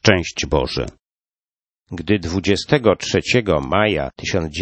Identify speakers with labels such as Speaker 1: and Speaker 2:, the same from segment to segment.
Speaker 1: Szczęść Boże. Gdy 23 maja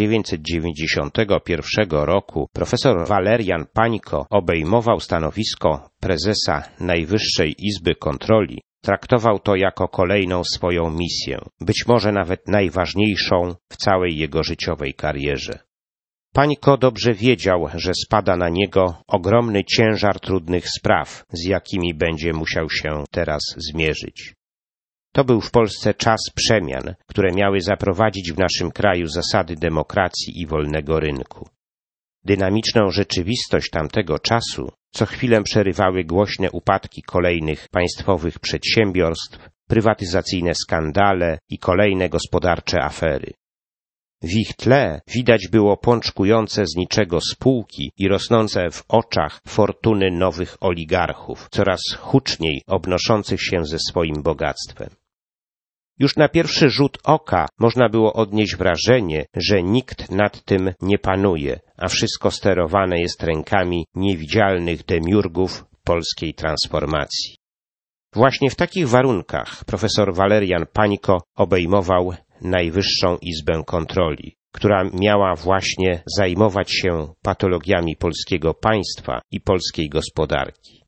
Speaker 1: 1991 roku profesor Walerian Pańko obejmował stanowisko prezesa Najwyższej Izby Kontroli, traktował to jako kolejną swoją misję, być może nawet najważniejszą w całej jego życiowej karierze. Pańko dobrze wiedział, że spada na niego ogromny ciężar trudnych spraw, z jakimi będzie musiał się teraz zmierzyć. To był w Polsce czas przemian, które miały zaprowadzić w naszym kraju zasady demokracji i wolnego rynku. Dynamiczną rzeczywistość tamtego czasu co chwilę przerywały głośne upadki kolejnych państwowych przedsiębiorstw, prywatyzacyjne skandale i kolejne gospodarcze afery. W ich tle widać było pączkujące z niczego spółki i rosnące w oczach fortuny nowych oligarchów, coraz huczniej obnoszących się ze swoim bogactwem. Już na pierwszy rzut oka można było odnieść wrażenie, że nikt nad tym nie panuje, a wszystko sterowane jest rękami niewidzialnych demiurgów polskiej transformacji. Właśnie w takich warunkach profesor Walerian Pańko obejmował Najwyższą Izbę Kontroli, która miała właśnie zajmować się patologiami polskiego państwa i polskiej gospodarki.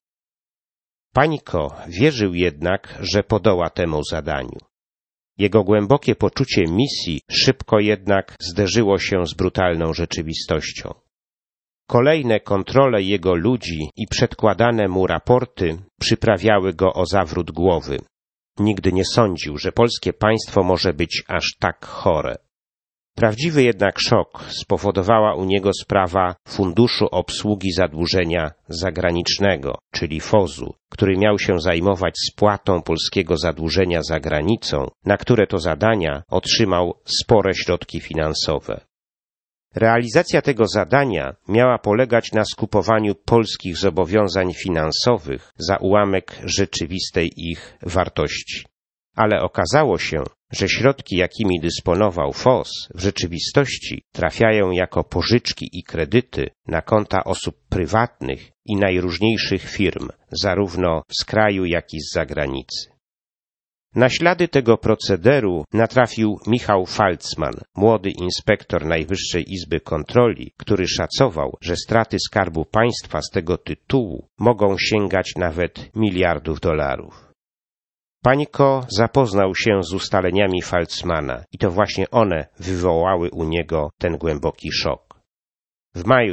Speaker 1: Pańko wierzył jednak, że podoła temu zadaniu. Jego głębokie poczucie misji szybko jednak zderzyło się z brutalną rzeczywistością. Kolejne kontrole jego ludzi i przedkładane mu raporty przyprawiały go o zawrót głowy. Nigdy nie sądził, że polskie państwo może być aż tak chore. Prawdziwy jednak szok spowodowała u niego sprawa Funduszu Obsługi Zadłużenia Zagranicznego, czyli FOZ-u, który miał się zajmować spłatą polskiego zadłużenia za granicą, na które to zadania otrzymał spore środki finansowe. Realizacja tego zadania miała polegać na skupowaniu polskich zobowiązań finansowych za ułamek rzeczywistej ich wartości. Ale okazało się, że środki, jakimi dysponował FOZ, w rzeczywistości trafiają jako pożyczki i kredyty na konta osób prywatnych i najróżniejszych firm, zarówno z kraju, jak i z zagranicy. Na ślady tego procederu natrafił Michał Falcman, młody inspektor Najwyższej Izby Kontroli, który szacował, że straty Skarbu Państwa z tego tytułu mogą sięgać nawet miliardów dolarów. Pańko zapoznał się z ustaleniami Falcmana i to właśnie one wywołały u niego ten głęboki szok. W maju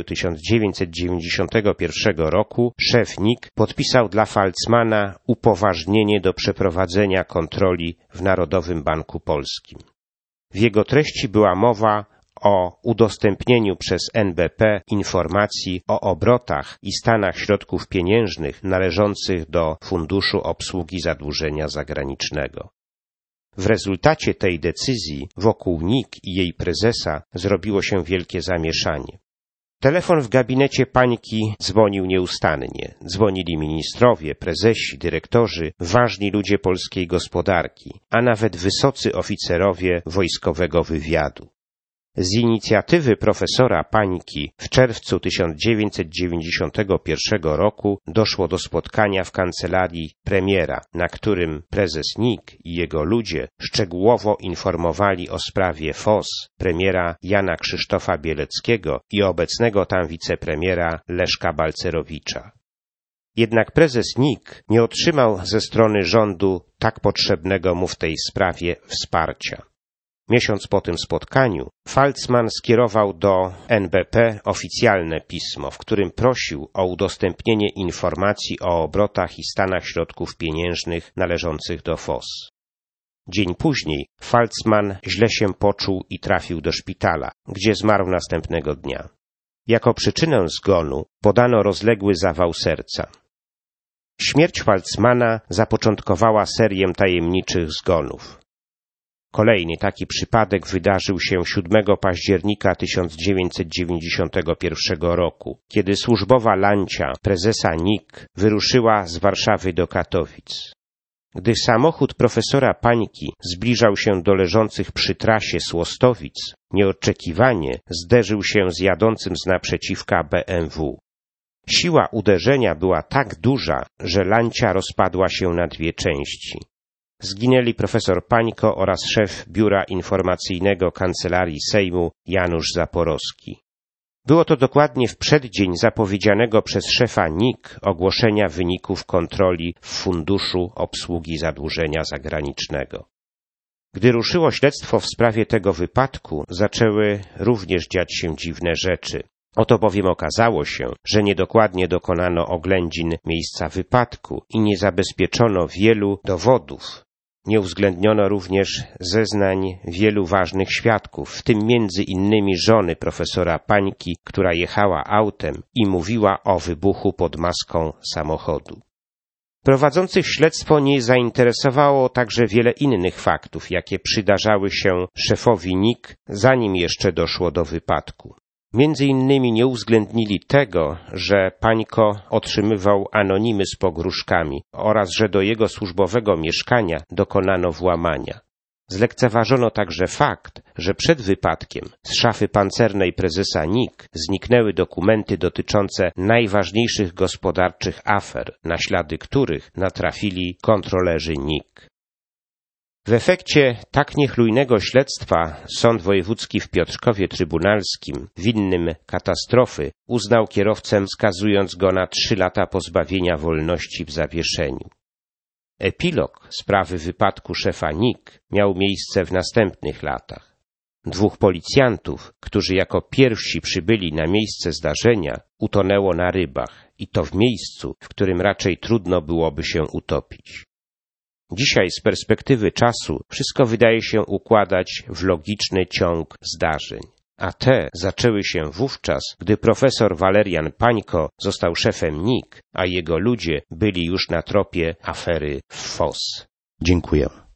Speaker 1: 1991 roku szef NIK podpisał dla Falcmana upoważnienie do przeprowadzenia kontroli w Narodowym Banku Polskim. W jego treści była mowa o udostępnieniu przez NBP informacji o obrotach i stanach środków pieniężnych należących do Funduszu Obsługi Zadłużenia Zagranicznego. W rezultacie tej decyzji wokół NIK i jej prezesa zrobiło się wielkie zamieszanie. Telefon w gabinecie Pańki dzwonił nieustannie. Dzwonili ministrowie, prezesi, dyrektorzy, ważni ludzie polskiej gospodarki, a nawet wysocy oficerowie wojskowego wywiadu. Z inicjatywy profesora Pańki w czerwcu 1991 roku doszło do spotkania w kancelarii premiera, na którym prezes NIK i jego ludzie szczegółowo informowali o sprawie FOZ premiera Jana Krzysztofa Bieleckiego i obecnego tam wicepremiera Leszka Balcerowicza. Jednak prezes NIK nie otrzymał ze strony rządu tak potrzebnego mu w tej sprawie wsparcia. Miesiąc po tym spotkaniu Falcman skierował do NBP oficjalne pismo, w którym prosił o udostępnienie informacji o obrotach i stanach środków pieniężnych należących do FOZ. Dzień później Falcman źle się poczuł i trafił do szpitala, gdzie zmarł następnego dnia. Jako przyczynę zgonu podano rozległy zawał serca. Śmierć Falcmana zapoczątkowała serię tajemniczych zgonów. Kolejny taki przypadek wydarzył się 7 października 1991 roku, kiedy służbowa lancia prezesa NIK wyruszyła z Warszawy do Katowic. Gdy samochód profesora Pańki zbliżał się do leżących przy trasie Słostowic, nieoczekiwanie zderzył się z jadącym z naprzeciwka BMW. Siła uderzenia była tak duża, że lancia rozpadła się na dwie części. zginęli profesor Pańko oraz szef Biura Informacyjnego Kancelarii Sejmu Janusz Zaporowski. Było to dokładnie w przeddzień zapowiedzianego przez szefa NIK ogłoszenia wyników kontroli w Funduszu Obsługi Zadłużenia Zagranicznego. Gdy ruszyło śledztwo w sprawie tego wypadku, zaczęły również dziać się dziwne rzeczy. Oto bowiem okazało się, że niedokładnie dokonano oględzin miejsca wypadku i nie zabezpieczono wielu dowodów. Nie uwzględniono również zeznań wielu ważnych świadków, w tym między innymi żony profesora Pańki, która jechała autem i mówiła o wybuchu pod maską samochodu. Prowadzących śledztwo nie zainteresowało także wiele innych faktów, jakie przydarzały się szefowi NIK, zanim jeszcze doszło do wypadku. Między innymi nie uwzględnili tego, że Pańko otrzymywał anonimy z pogróżkami oraz że do jego służbowego mieszkania dokonano włamania. Zlekceważono także fakt, że przed wypadkiem z szafy pancernej prezesa NIK zniknęły dokumenty dotyczące najważniejszych gospodarczych afer, na ślady których natrafili kontrolerzy NIK. W efekcie tak niechlujnego śledztwa Sąd Wojewódzki w Piotrkowie Trybunalskim, winnym katastrofy, uznał kierowcę, skazując go na 3 lata pozbawienia wolności w zawieszeniu. Epilog sprawy wypadku szefa NIK miał miejsce w następnych latach. 2 policjantów, którzy jako pierwsi przybyli na miejsce zdarzenia, utonęło na rybach i to w miejscu, w którym raczej trudno byłoby się utopić. Dzisiaj z perspektywy czasu wszystko wydaje się układać w logiczny ciąg zdarzeń, a te zaczęły się wówczas, gdy profesor Walerian Pańko został szefem NIK, a jego ludzie byli już na tropie afery FOS. Dziękuję.